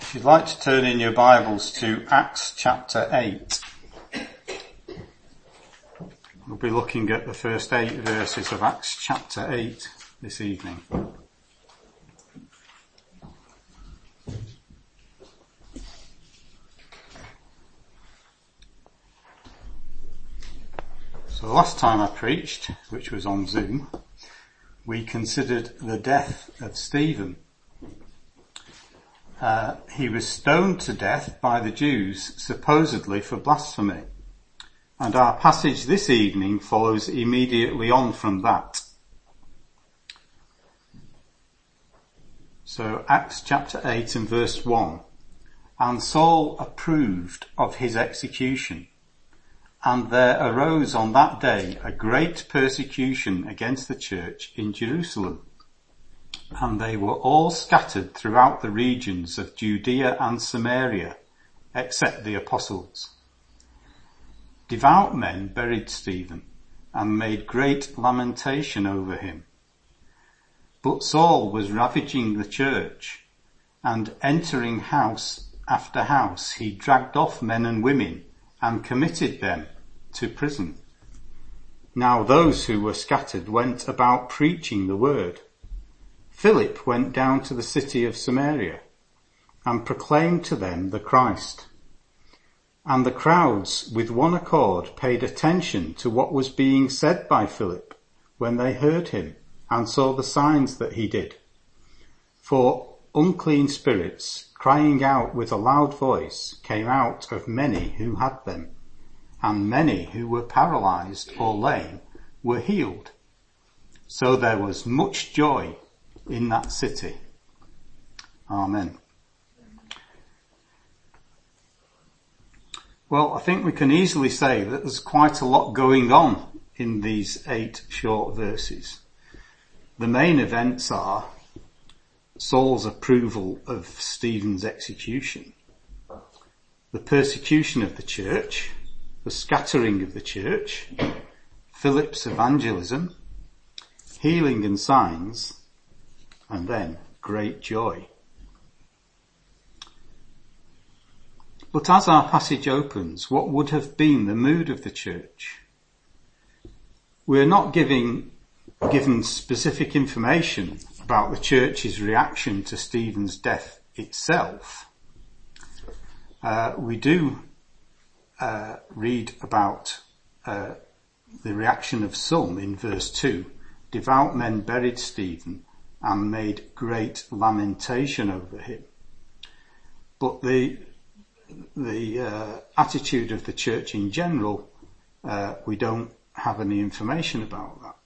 If you'd like to turn in your Bibles to Acts chapter 8, we'll be looking at the first 8 verses of Acts chapter 8 this evening. So the last time I preached, which was on Zoom, we considered the death of Stephen. He was stoned to death by the Jews, supposedly for blasphemy. And our passage this evening follows immediately on from that. So Acts chapter 8 and verse 1. And Saul approved of his execution. And there arose on that day a great persecution against the church in Jerusalem. And they were all scattered throughout the regions of Judea and Samaria, except the apostles. Devout men buried Stephen and made great lamentation over him. But Saul was ravaging the church, and entering house after house, he dragged off men and women and committed them to prison. Now those who were scattered went about preaching the word. Philip went down to the city of Samaria and proclaimed to them the Christ. And the crowds with one accord paid attention to what was being said by Philip when they heard him and saw the signs that he did. For unclean spirits, crying out with a loud voice, came out of many who had them, and many who were paralyzed or lame were healed. So there was much joy in that city. Amen. Well, I think we can easily say that there's quite a lot going on in these 8 short verses. The main events are Saul's approval of Stephen's execution, the persecution of the church, the scattering of the church, Philip's evangelism, healing and signs, and then great joy. But as our passage opens, what would have been the mood of the church? We're not given specific information about the church's reaction to Stephen's death itself. We do read about the reaction of some in verse 2. Devout men buried Stephen and made great lamentation over him. But the attitude of the church in general, we don't have any information about that.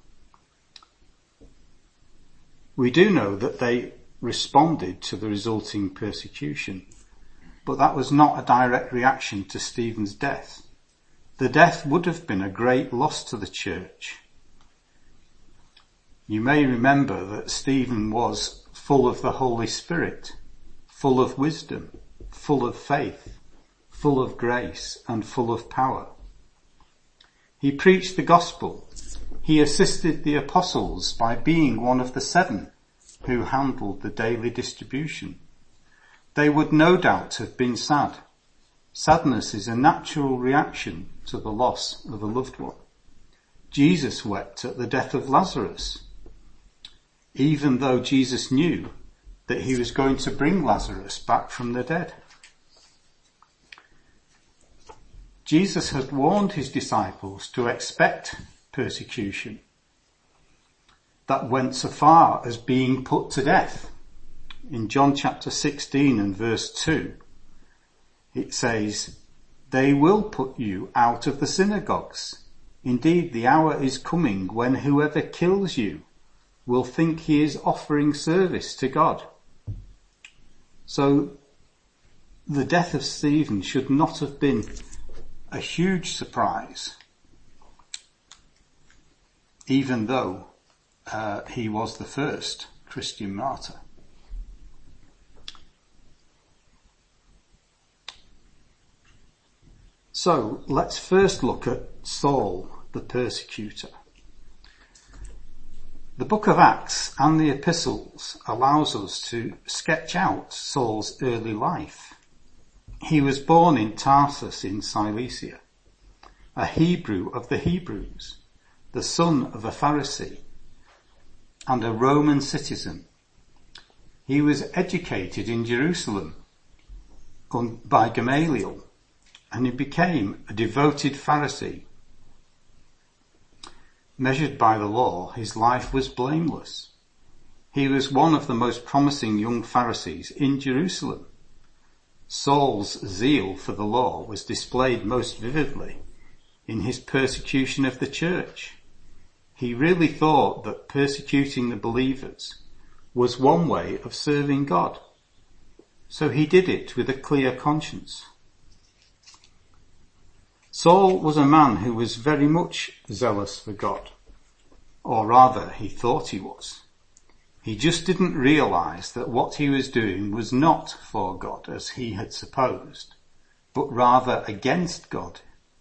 We do know that they responded to the resulting persecution, but that was not a direct reaction to Stephen's death. The death would have been a great loss to the church. You may remember that Stephen was full of the Holy Spirit, full of wisdom, full of faith, full of grace, and full of power. He preached the gospel. He assisted the apostles by being one of the 7 who handled the daily distribution. They would no doubt have been sad. Sadness is a natural reaction to the loss of a loved one. Jesus wept at the death of Lazarus, even though Jesus knew that he was going to bring Lazarus back from the dead. Jesus had warned his disciples to expect persecution that went so far as being put to death. In John chapter 16 and verse 2, it says, "They will put you out of the synagogues. Indeed, the hour is coming when whoever kills you will think he is offering service to God." So the death of Stephen should not have been a huge surprise, even though he was the first Christian martyr. So let's first look at Saul, the persecutor. The book of Acts and the epistles allows us to sketch out Saul's early life. He was born in Tarsus in Cilicia, a Hebrew of the Hebrews, the son of a Pharisee, and a Roman citizen. He was educated in Jerusalem by Gamaliel, and he became a devoted Pharisee. Measured by the law, his life was blameless. He was one of the most promising young Pharisees in Jerusalem. Saul's zeal for the law was displayed most vividly in his persecution of the church. He really thought that persecuting the believers was one way of serving God. So he did it with a clear conscience. Saul was a man who was very much zealous for God, or rather he thought he was. He just didn't realize that what he was doing was not for God as he had supposed, but rather against God.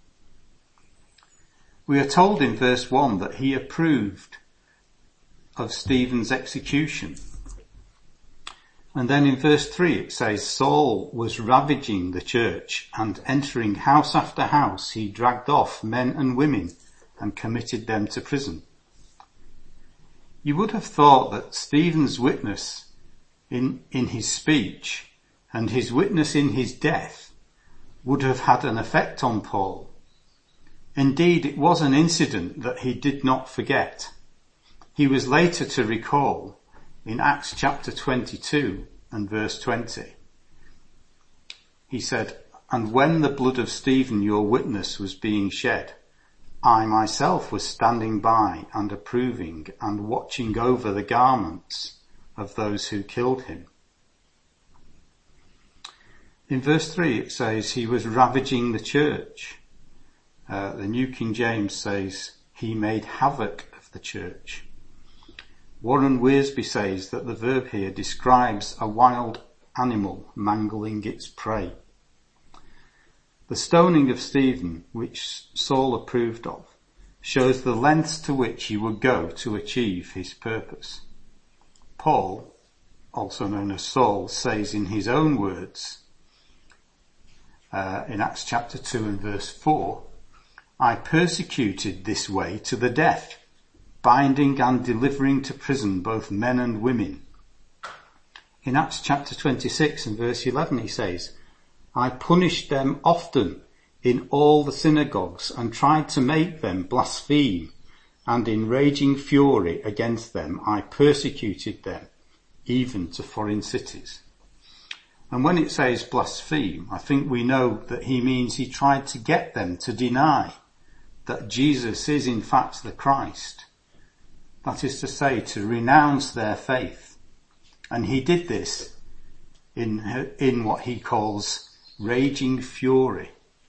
We are told in verse 1 that he approved of Stephen's execution. And then in verse 3 it says, Saul was ravaging the church, and entering house after house he dragged off men and women and committed them to prison. You would have thought that Stephen's witness in his speech and his witness in his death would have had an effect on Paul. Indeed, it was an incident that he did not forget. He was later to recall in Acts chapter 22 and verse 20. He said, "And when the blood of Stephen your witness was being shed, I myself was standing by and approving and watching over the garments of those who killed him." In verse 3 it says he was ravaging the church. The New King James says he made havoc of the church. Warren Wiersbe says that the verb here describes a wild animal mangling its prey. The stoning of Stephen, which Saul approved of, shows the lengths to which he would go to achieve his purpose. Paul, also known as Saul, says in his own words, in Acts chapter 2 and verse 4, "I persecuted this way to the death, binding and delivering to prison both men and women." In Acts chapter 26 and verse 11 he says, "I punished them often in all the synagogues and tried to make them blaspheme, and in raging fury against them I persecuted them, even to foreign cities." And when it says blaspheme, I think we know that he means he tried to get them to deny that Jesus is in fact the Christ. That is to say, to renounce their faith. And he did this in what he calls raging fury.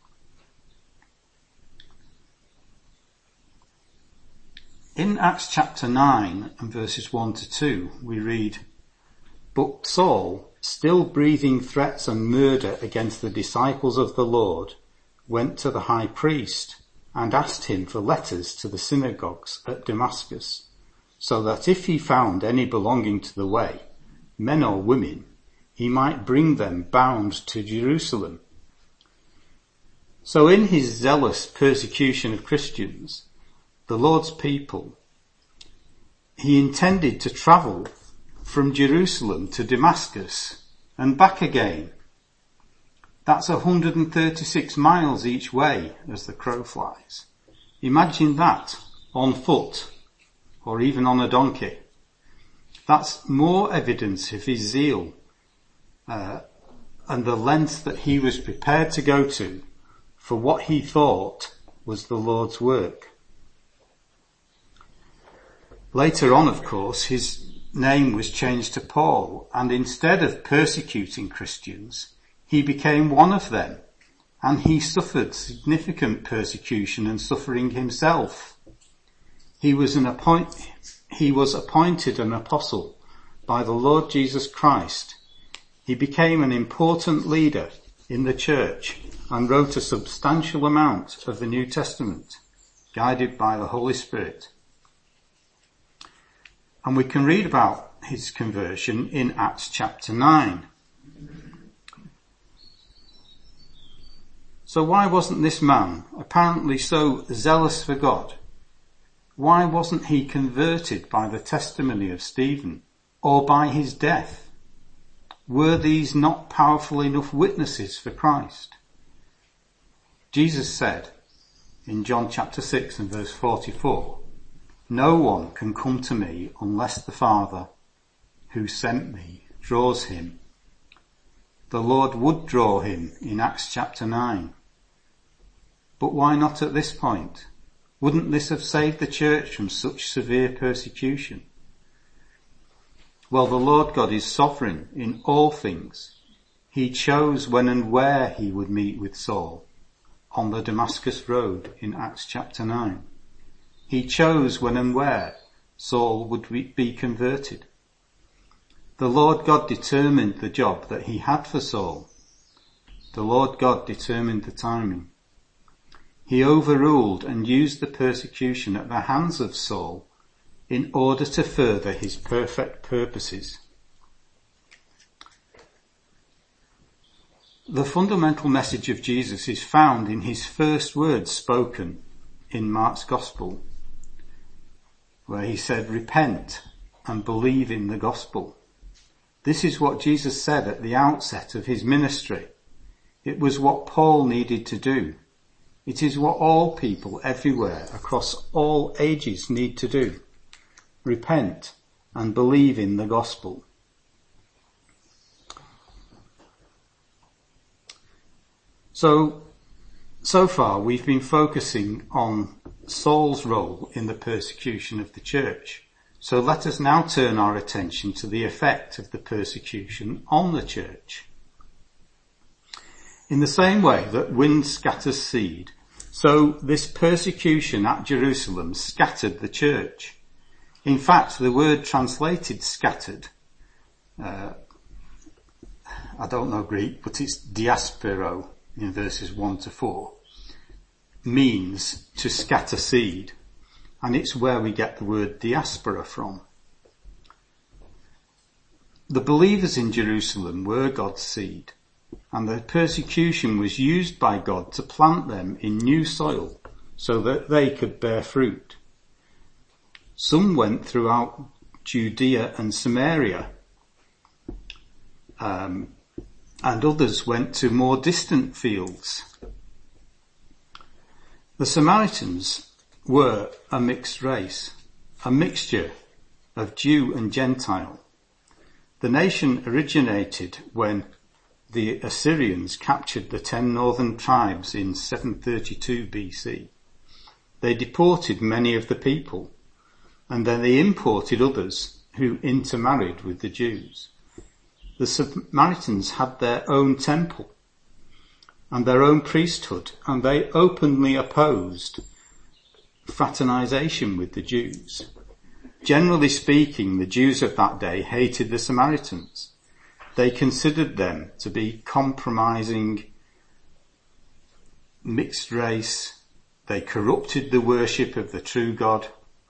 In Acts chapter 9 and verses 1 to 2, we read, "But Saul, still breathing threats and murder against the disciples of the Lord, went to the high priest and asked him for letters to the synagogues at Damascus, so that if he found any belonging to the way, men or women, he might bring them bound to Jerusalem." So in his zealous persecution of Christians, the Lord's people, he intended to travel from Jerusalem to Damascus and back again. That's 136 miles each way as the crow flies. Imagine that on foot or even on a donkey. That's more evidence of his zeal and the length that he was prepared to go to for what he thought was the Lord's work. Later on, of course, his name was changed to Paul, and instead of persecuting Christians, he became one of them, and he suffered significant persecution and suffering himself. He was appointed an apostle by the Lord Jesus Christ. He became an important leader in the church and wrote a substantial amount of the New Testament, guided by the Holy Spirit. And we can read about his conversion in Acts chapter 9. So why wasn't this man, apparently so zealous for God, why wasn't he converted by the testimony of Stephen or by his death? Were these not powerful enough witnesses for Christ? Jesus said in John chapter 6 and verse 44, "No one can come to me unless the Father who sent me draws him." The Lord would draw him in Acts chapter 9. But why not at this point? Wouldn't this have saved the church from such severe persecution? Well, the Lord God is sovereign in all things. He chose when and where he would meet with Saul on the Damascus road in Acts chapter 9. He chose when and where Saul would be converted. The Lord God determined the job that he had for Saul. The Lord God determined the timing. He overruled and used the persecution at the hands of Saul in order to further his perfect purposes. The fundamental message of Jesus is found in his first words spoken in Mark's Gospel, where he said, "Repent and believe in the gospel." This is what Jesus said at the outset of his ministry. It was what Paul needed to do. It is what all people everywhere across all ages need to do. Repent and believe in the gospel. So far we've been focusing on Saul's role in the persecution of the church. So let us now turn our attention to the effect of the persecution on the church. In the same way that wind scatters seed, so this persecution at Jerusalem scattered the church. In fact, the word translated scattered, I don't know Greek, but it's diaspero in verses 1 to 4, means to scatter seed. And it's where we get the word diaspora from. The believers in Jerusalem were God's seed, and the persecution was used by God to plant them in new soil so that they could bear fruit. Some went throughout Judea and Samaria, and others went to more distant fields. The Samaritans were a mixed race, a mixture of Jew and Gentile. The nation originated when the Assyrians captured the 10 northern tribes in 732 BC. They deported many of the people, and then they imported others who intermarried with the Jews. The Samaritans had their own temple and their own priesthood, and they openly opposed fraternization with the Jews. Generally speaking, the Jews of that day hated the Samaritans. They considered them to be compromising, mixed race. They corrupted the worship of the true God.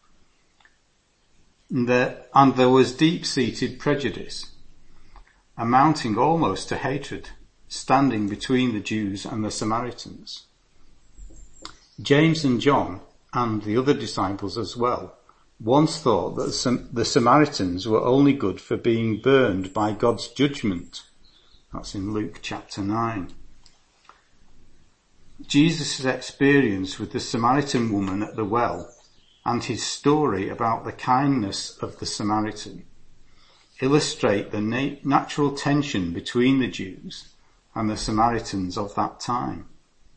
And there was deep-seated prejudice, amounting almost to hatred, standing between the Jews and the Samaritans. James and John, and the other disciples as well, once thought that the Samaritans were only good for being burned by God's judgment. That's in Luke chapter 9. Jesus' experience with the Samaritan woman at the well and his story about the kindness of the Samaritan illustrate the natural tension between the Jews and the Samaritans of that time.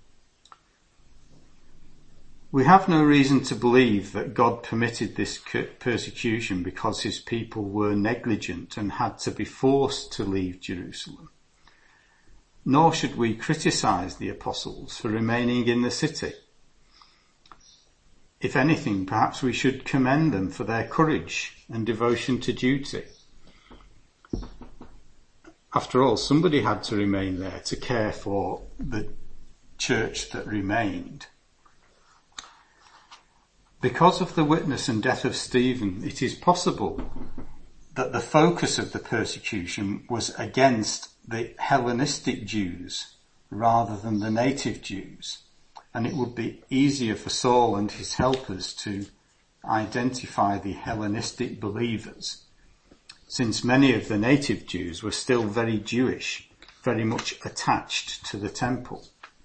We have no reason to believe that God permitted this persecution because his people were negligent and had to be forced to leave Jerusalem. Nor should we criticize the apostles for remaining in the city. If anything, perhaps we should commend them for their courage and devotion to duty. After all, somebody had to remain there to care for the church that remained. Because of the witness and death of Stephen, it is possible that the focus of the persecution was against the Hellenistic Jews rather than the native Jews, and it would be easier for Saul and his helpers to identify the Hellenistic believers, since many of the native Jews were still very Jewish, very much attached to the temple.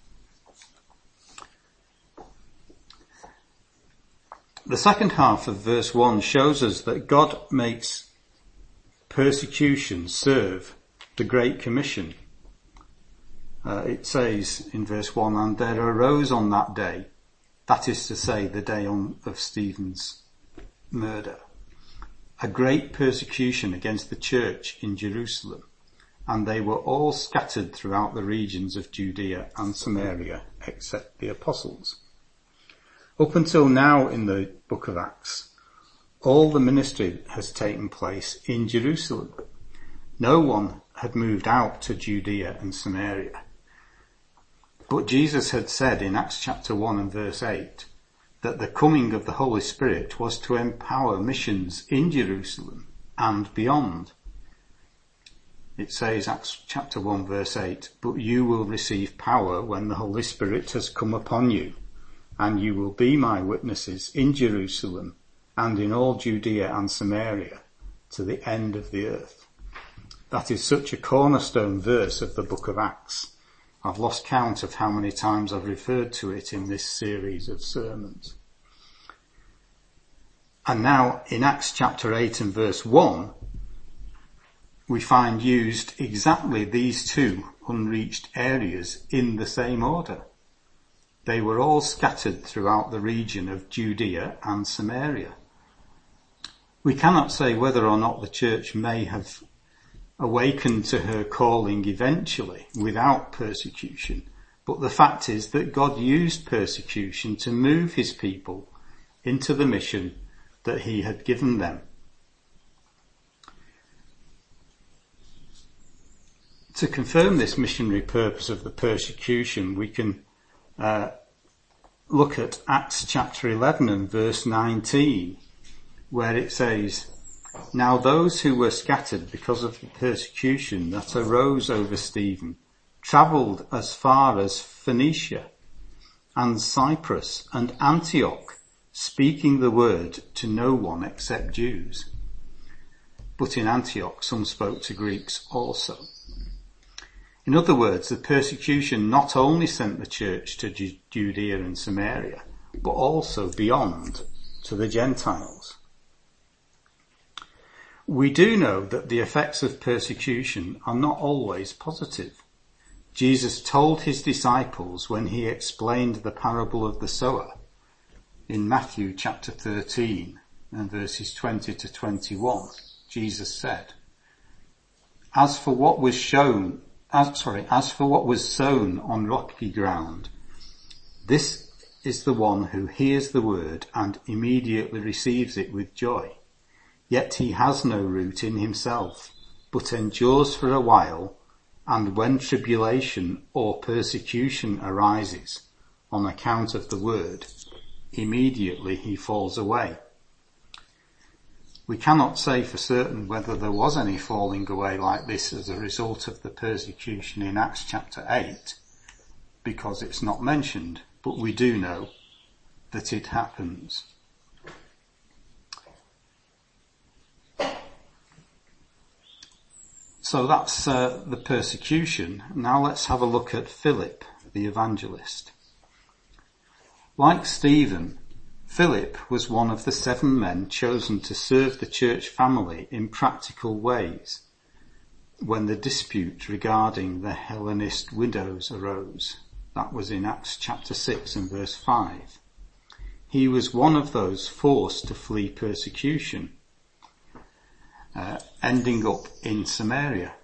The second half of verse 1 shows us that God makes persecution serve the Great Commission. It says in verse 1, and there arose on that day, that is to say the day of Stephen's murder, a great persecution against the church in Jerusalem, and they were all scattered throughout the regions of Judea and Samaria, except the apostles. Up until now in the book of Acts, all the ministry has taken place in Jerusalem. No one had moved out to Judea and Samaria. But Jesus had said in Acts chapter 1 and verse 8 that the coming of the Holy Spirit was to empower missions in Jerusalem and beyond. It says, Acts chapter 1 verse 8, but you will receive power when the Holy Spirit has come upon you, and you will be my witnesses in Jerusalem and in all Judea and Samaria to the end of the earth. That is such a cornerstone verse of the book of Acts. I've lost count of how many times I've referred to it in this series of sermons. And now in Acts chapter 8 and verse 1, we find used exactly these two unreached areas in the same order. They were all scattered throughout the region of Judea and Samaria. We cannot say whether or not the church may have awakened to her calling eventually without persecution, but the fact is that God used persecution to move his people into the mission that he had given them. To confirm this missionary purpose of the persecution, we can look at Acts chapter 11 and verse 19, where it says, now those who were scattered because of the persecution that arose over Stephen travelled as far as Phoenicia and Cyprus and Antioch, speaking the word to no one except Jews. But in Antioch some spoke to Greeks also. In other words, the persecution not only sent the church to Judea and Samaria, but also beyond to the Gentiles. We do know that the effects of persecution are not always positive. Jesus told his disciples when he explained the parable of the sower in Matthew chapter 13 and verses 20 to 21. Jesus said, as for what was sown on rocky ground, this is the one who hears the word and immediately receives it with joy. Yet he has no root in himself, but endures for a while, and when tribulation or persecution arises on account of the word, immediately he falls away. We cannot say for certain whether there was any falling away like this as a result of the persecution in Acts chapter 8, because it's not mentioned, but we do know that it happens. So that's the persecution. Now let's have a look at Philip, the evangelist. Like Stephen, Philip was one of the 7 men chosen to serve the church family in practical ways when the dispute regarding the Hellenist widows arose. That was in Acts chapter 6 and verse 5. He was one of those forced to flee persecution, ending up in Samaria.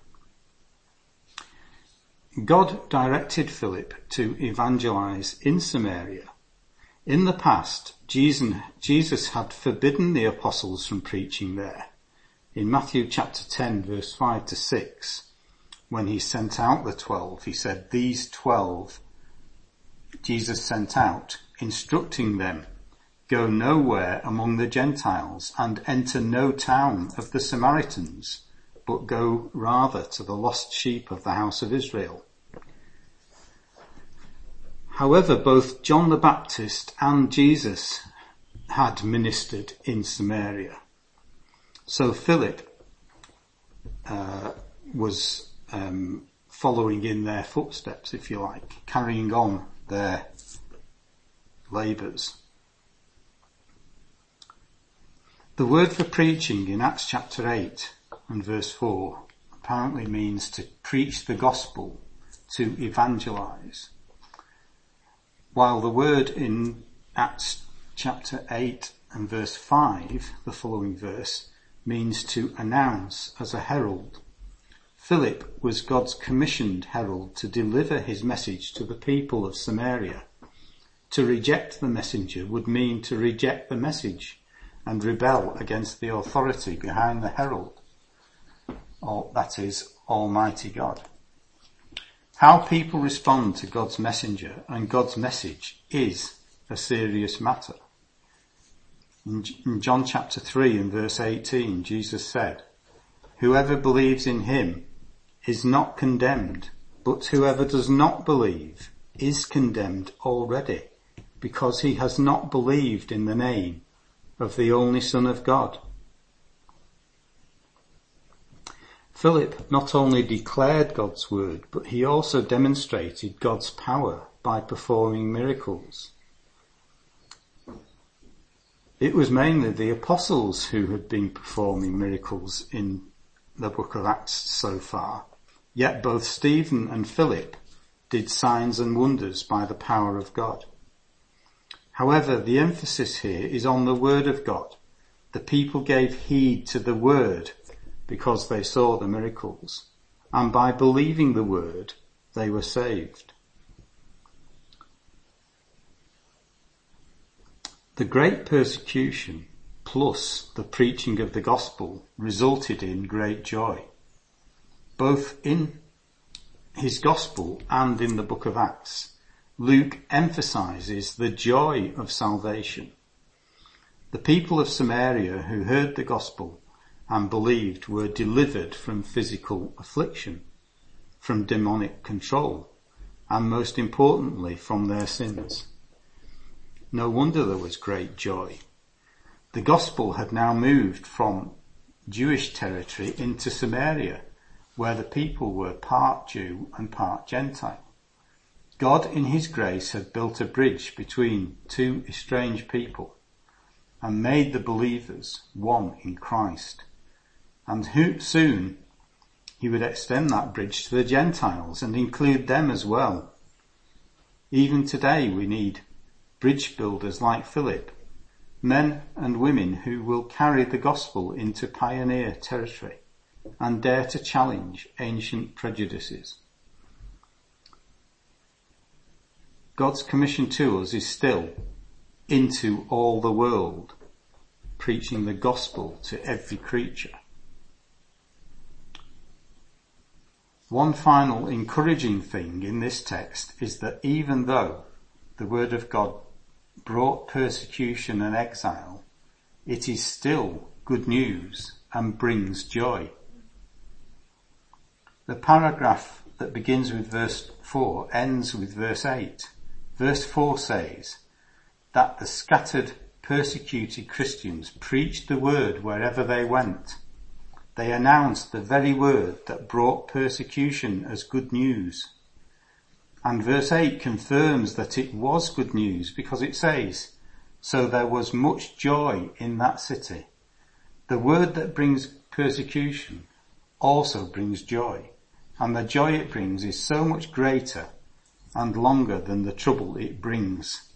God directed Philip to evangelize in Samaria. In the past, Jesus had forbidden the apostles from preaching there. In Matthew chapter 10 verse 5 to 6, when he sent out the 12, he said, these 12 Jesus sent out, instructing them go nowhere among the Gentiles and enter no town of the Samaritans, but go rather to the lost sheep of the house of Israel. However, both John the Baptist and Jesus had ministered in Samaria. So Philip was following in their footsteps, if you like, carrying on their labours. The word for preaching in Acts chapter 8 and verse 4 apparently means to preach the gospel, to evangelise, while the word in Acts chapter 8 and verse 5, the following verse, means to announce as a herald. Philip was God's commissioned herald to deliver his message to the people of Samaria. To reject the messenger would mean to reject the message and rebel against the authority behind the herald, or that is, Almighty God. How people respond to God's messenger and God's message is a serious matter. In John chapter 3 and verse 18, Jesus said, "Whoever believes in him is not condemned, but whoever does not believe is condemned already, because he has not believed in the name of the only Son of God." Philip not only declared God's word, but he also demonstrated God's power by performing miracles. It was mainly the apostles who had been performing miracles in the book of Acts so far, yet both Stephen and Philip did signs and wonders by the power of God. However, the emphasis here is on the word of God. The people gave heed to the word because they saw the miracles, and by believing the word, they were saved. The great persecution plus the preaching of the gospel resulted in great joy. Both in his gospel and in the book of Acts, Luke emphasizes the joy of salvation. The people of Samaria who heard the gospel and believed were delivered from physical affliction, from demonic control, and most importantly from their sins. No wonder there was great joy. The gospel had now moved from Jewish territory into Samaria, where the people were part Jew and part Gentile. God in his grace had built a bridge between two estranged people and made the believers one in Christ. And soon he would extend that bridge to the Gentiles and include them as well. Even today we need bridge builders like Philip, men and women who will carry the gospel into pioneer territory and dare to challenge ancient prejudices. God's commission to us is still into all the world, preaching the gospel to every creature. One final encouraging thing in this text is that even though the word of God brought persecution and exile, it is still good news and brings joy. The paragraph that begins with verse 4 ends with verse 8. Verse 4 says that the scattered, persecuted Christians preached the word wherever they went. They announced the very word that brought persecution as good news. And verse 8 confirms that it was good news because it says, "So there was much joy in that city." The word that brings persecution also brings joy, and the joy it brings is so much greater and longer than the trouble it brings.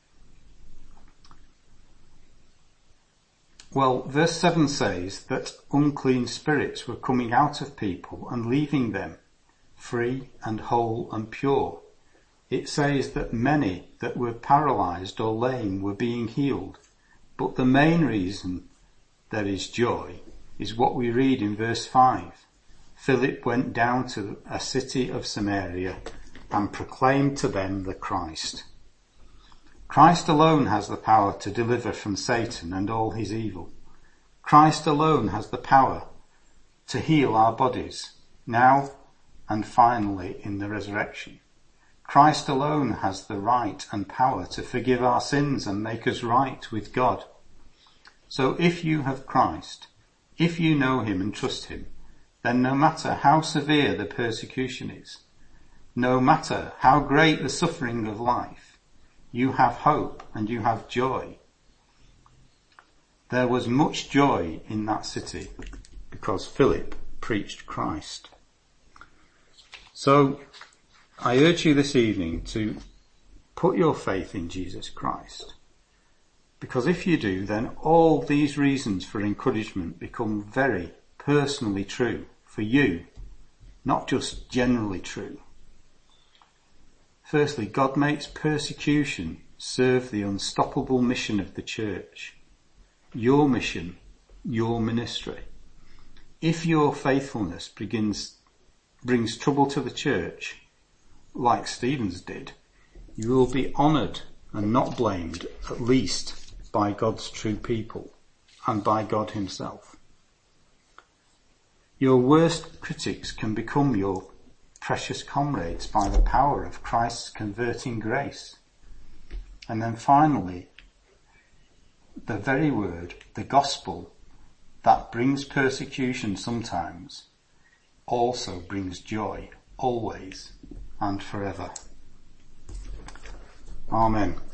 Well, verse 7 says that unclean spirits were coming out of people and leaving them, free and whole and pure. It says that many that were paralyzed or lame were being healed. But the main reason there is joy is what we read in verse 5. Philip went down to a city of Samaria and proclaimed to them the Christ. Christ alone has the power to deliver from Satan and all his evil. Christ alone has the power to heal our bodies, now and finally in the resurrection. Christ alone has the right and power to forgive our sins and make us right with God. So if you have Christ, if you know him and trust him, then no matter how severe the persecution is, no matter how great the suffering of life, you have hope and you have joy. There was much joy in that city because Philip preached Christ. So I urge you this evening to put your faith in Jesus Christ, because if you do, then all these reasons for encouragement become very personally true for you, not just generally true. Firstly, God makes persecution serve the unstoppable mission of the church. Your mission, your ministry. If your faithfulness brings trouble to the church, like Stephen's did, you will be honoured and not blamed, at least by God's true people and by God himself. Your worst critics can become your precious comrades by the power of Christ's converting grace. And then finally, the very word, the gospel, that brings persecution sometimes, also brings joy, always and forever. Amen.